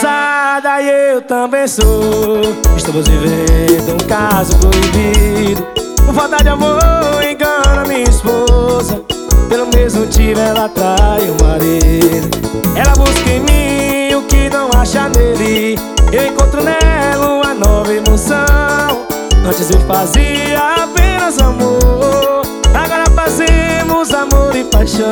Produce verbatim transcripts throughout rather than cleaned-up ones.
casada e eu também sou. Estamos vivendo um caso proibido. Por falta de amor engana minha esposa. Pelo mesmo motivo ela trai o marido. Ela busca em mim o que não acha nele. Eu encontro nela uma nova emoção. Antes eu fazia apenas amor, agora fazemos amor e paixão.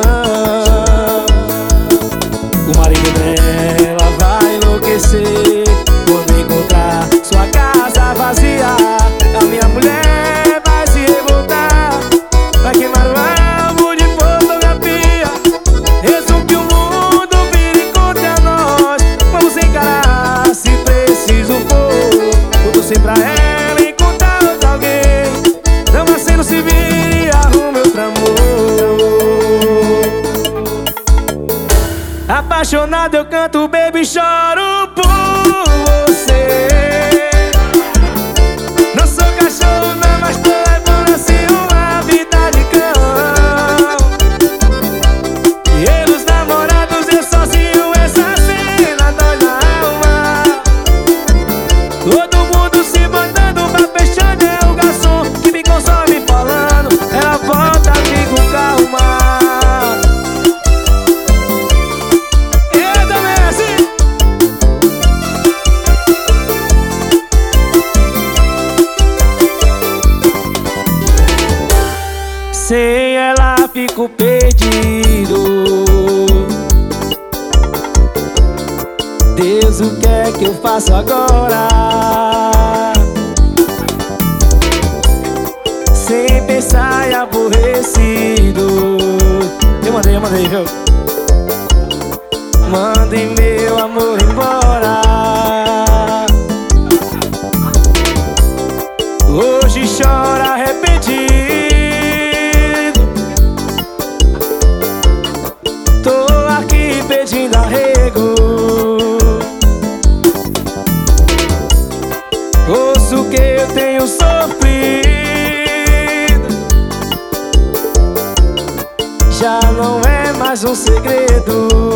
O marido dela vai enlouquecer quando encontrar sua casa vazia. A minha mulher vai se revoltar, vai queimar o álbum de fotografia. Resumo que o mundo vire contra nós. Vamos encarar se preciso for. Tudo sem pra ela encontrar outra alguém. Não aceno se vire e arrume outro amor. Apaixonado eu canto, baby, choro por você. Não sou cachorro não, mas tô levando assim uma vida de cão. E eles namorados, eu sozinho, essa cena dói na alma. Todo mundo se mandando pra fechar, é o garçom que me consome falando. Ela volta, amigo, calma. Sem ela fico perdido. Deus, o que é que eu faço agora? Sem pensar e aborrecido. Eu mandei, eu mandei, viu? Mandem meu amor embora. Hoje chora arrependido. Pedindo arrego. Ouço que eu tenho sofrido. Já não é mais um segredo.